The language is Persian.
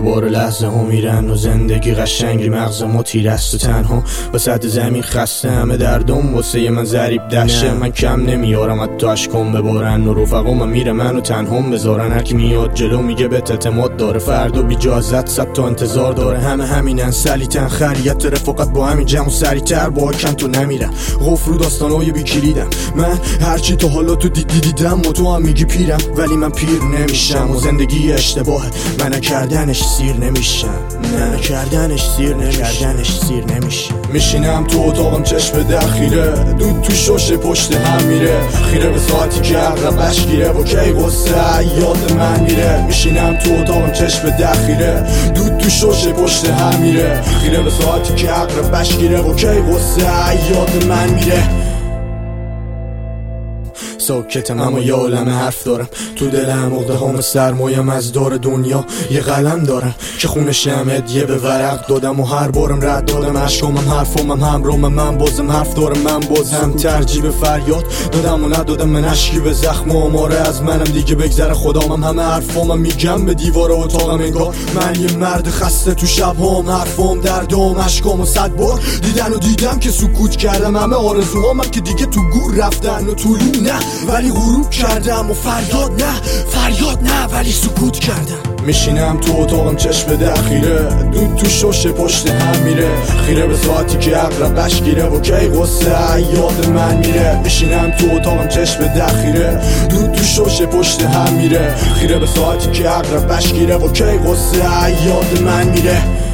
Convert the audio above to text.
دوباره لحظه ها میرن و زندگی قشنگی مغز ما تیر است و تنها وسط زمین خسته همه دردم واسه من ضریب دهشه. من کم نمیارم حتی اشکام ببارن و رفقام میره منو تنهام بذارن. هر کی میاد جلو میگه به اعتماد داره، فردا بیجازت صد تا انتظار داره. همه همینن سلیتن خریت رفاقت با همین جمع و سریعتر با کم تو نمیرم قفل رو داستانای بی کلیدم. من هرچی تا حالا تو دیدم و تو هم میگی پیرم ولی من پیر نمیشم و زندگی اشتباهه من نکردنش سیر نمیشم. نه نکردنش سیر نمیشم. میشینم تو اتاقم چشم دخیره دود تو شوشه پشت هم میره خیره به ساعتی که عقربش گیره و کی غصه یاد من میره. میشینم تو اتاقم چشم دخیره دود تو شوشه پشت هم میره خیره به ساعتی که عقربش گیره و کی غصه یاد من میره. ساکتم اما یه عالم حرف دارم تو دلم، عقده هام سرمایم از دار دنیا یه قلم دارم که خونشم هدیه به ورق دادم و هر بارم رد دادم اشکامم حرفامم همرامم. من بازم حرف دارم من بازم ترجیح به فریاد دادم و ندادم من اشکی به زخم و آماره از منم دیگه بگذره خدامم. همه حرفامم میگم به دیوار اتاقم انگار من یه مرد خسته تو شبهام حرفام دردام اشکامو 100 بار دیدم که سکوت کردم. همه آرزوهامم که دیگه تو گور رفتن و طولو نه ولی غروب کردم و فریاد نه ولی سکوت کردم. میشینم تو اتاقم چشم دخیره دود تو شوشه پشت هم میره خیره به ساعتی که عقربش گیره و کی غصه یاد من میره. میشینم تو اتاقم چشم دخیره دود تو شوشه پشت هم میره خیره به ساعتی که عقربش گیره و کی غصه یاد من میره.